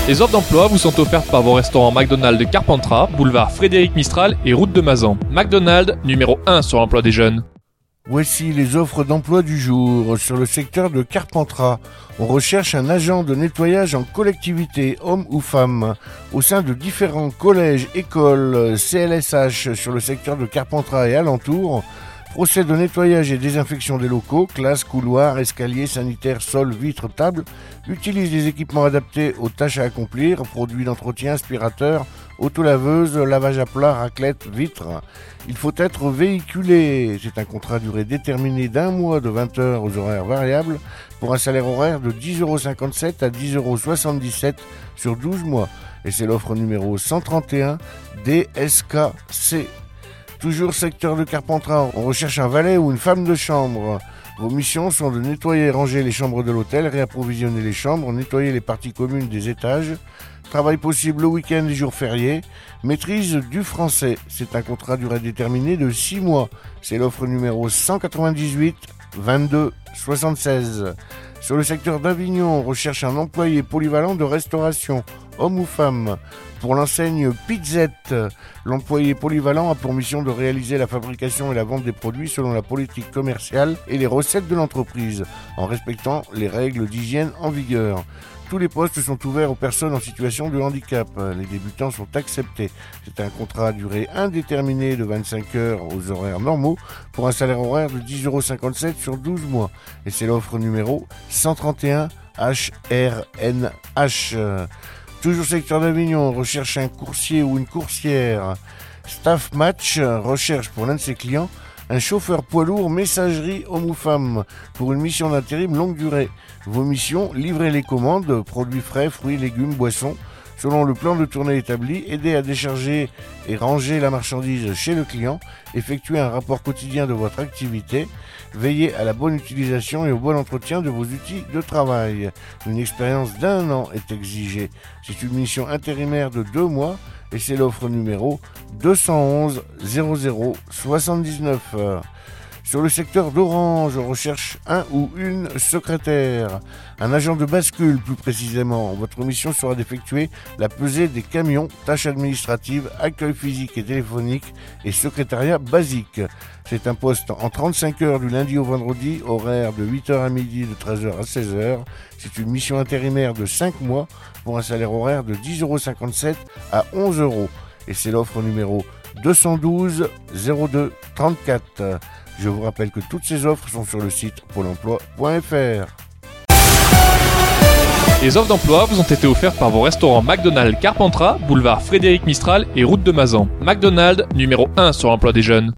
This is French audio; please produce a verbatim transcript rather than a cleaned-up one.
Les offres d'emploi vous sont offertes par vos restaurants McDonald's de Carpentras, boulevard Frédéric Mistral et route de Mazan. McDonald's, numéro un sur l'emploi des jeunes. Voici les offres d'emploi du jour. Sur le secteur de Carpentras, on recherche un agent de nettoyage en collectivité, homme ou femme, au sein de différents collèges, écoles, C L S H sur le secteur de Carpentras et alentours. Procède au nettoyage et désinfection des locaux, classes, couloirs, escaliers, sanitaires, sols, vitres, tables. Utilise des équipements adaptés aux tâches à accomplir, produits d'entretien, aspirateurs, autolaveuses, lavage à plat, raclette, vitres. Il faut être véhiculé. C'est un contrat à durée déterminée d'un mois de vingt heures aux horaires variables pour un salaire horaire de dix euros cinquante-sept à dix euros soixante-dix-sept sur douze mois. Et c'est l'offre numéro cent trente et un D S K C. Toujours secteur de Carpentras, on recherche un valet ou une femme de chambre. Vos missions sont de nettoyer et ranger les chambres de l'hôtel, réapprovisionner les chambres, nettoyer les parties communes des étages. Travail possible le week-end et jours fériés. Maîtrise du français. C'est un contrat à durée déterminée de six mois. C'est l'offre numéro cent quatre-vingt-dix-huit vingt-deux soixante-seize. Sur le secteur d'Avignon, on recherche un employé polyvalent de restauration, homme ou femme. Pour l'enseigne Pizzette, l'employé polyvalent a pour mission de réaliser la fabrication et la vente des produits selon la politique commerciale et les recettes de l'entreprise, en respectant les règles d'hygiène en vigueur. Tous les postes sont ouverts aux personnes en situation de handicap. Les débutants sont acceptés. C'est un contrat à durée indéterminée de vingt-cinq heures aux horaires normaux pour un salaire horaire de dix euros cinquante-sept sur douze mois. Et c'est l'offre numéro cent trente et un H R N H. Toujours secteur d'Avignon, on recherche un coursier ou une coursière. Staff Match recherche pour l'un de ses clients un chauffeur poids lourd messagerie homme ou femme pour une mission d'intérim longue durée. Vos missions, livrer les commandes, produits frais, fruits, légumes, boissons, selon le plan de tournée établi, aider à décharger et ranger la marchandise chez le client, effectuer un rapport quotidien de votre activité, veiller à la bonne utilisation et au bon entretien de vos outils de travail. Une expérience d'un an est exigée. C'est une mission intérimaire de deux mois et c'est l'offre numéro deux cent onze zéro zéro soixante-dix-neuf. Sur le secteur d'Orange, on recherche un ou une secrétaire, un agent de bascule plus précisément. Votre mission sera d'effectuer la pesée des camions, tâches administratives, accueil physique et téléphonique et secrétariat basique. C'est un poste en trente-cinq heures du lundi au vendredi, horaire de huit heures à midi, de treize heures à seize heures. C'est une mission intérimaire de cinq mois pour un salaire horaire de dix euros cinquante-sept à onze euros. Et c'est l'offre numéro deux cent douze zéro deux trente-quatre. Je vous rappelle que toutes ces offres sont sur le site pôle emploi point f r. Les offres d'emploi vous ont été offertes par vos restaurants McDonald's Carpentras, boulevard Frédéric Mistral et route de Mazan. McDonald's, numéro un sur l'emploi des jeunes.